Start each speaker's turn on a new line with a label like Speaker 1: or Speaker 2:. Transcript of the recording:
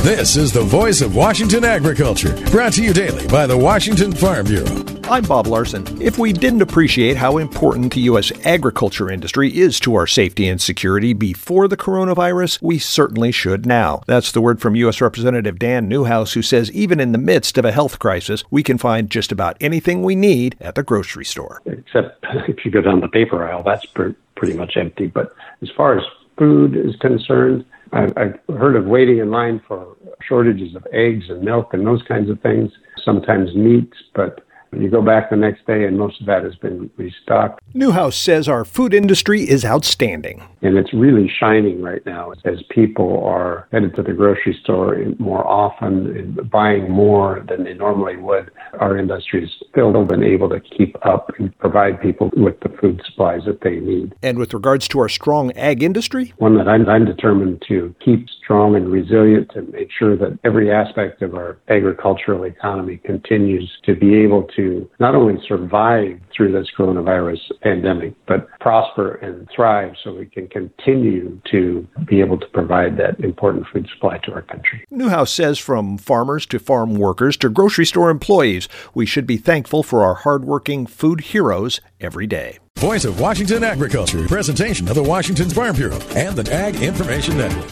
Speaker 1: This is the voice of Washington agriculture, brought to you daily by the Washington Farm Bureau.
Speaker 2: I'm Bob Larson. If we didn't appreciate how important the U.S. agriculture industry is to our safety and security before the coronavirus, we certainly should now. That's the word from U.S. Representative Dan Newhouse, who says even in the midst of a health crisis, we can find just about anything we need at the grocery store.
Speaker 3: Except if you go down the paper aisle, that's pretty much empty. But as far as food is concerned, I've heard of waiting in line for shortages of eggs and milk and those kinds of things, sometimes meats, but you go back the next day and most of that has been restocked.
Speaker 2: Newhouse says our food industry is outstanding.
Speaker 3: And it's really shining right now as people are headed to the grocery store more often and buying more than they normally would. Our industry has still been able to keep up and provide people with the food supplies that they need.
Speaker 2: And with regards to our strong ag industry?
Speaker 3: One that I'm determined to keep strong and resilient and make sure that every aspect of our agricultural economy continues to be able to not only survive through this coronavirus pandemic, but prosper and thrive so we can continue to be able to provide that important food supply to our country.
Speaker 2: Newhouse says from farmers to farm workers to grocery store employees, we should be thankful for our hardworking food heroes every day.
Speaker 1: Voice of Washington agriculture, presentation of the Washington Farm Bureau and the Ag Information Network.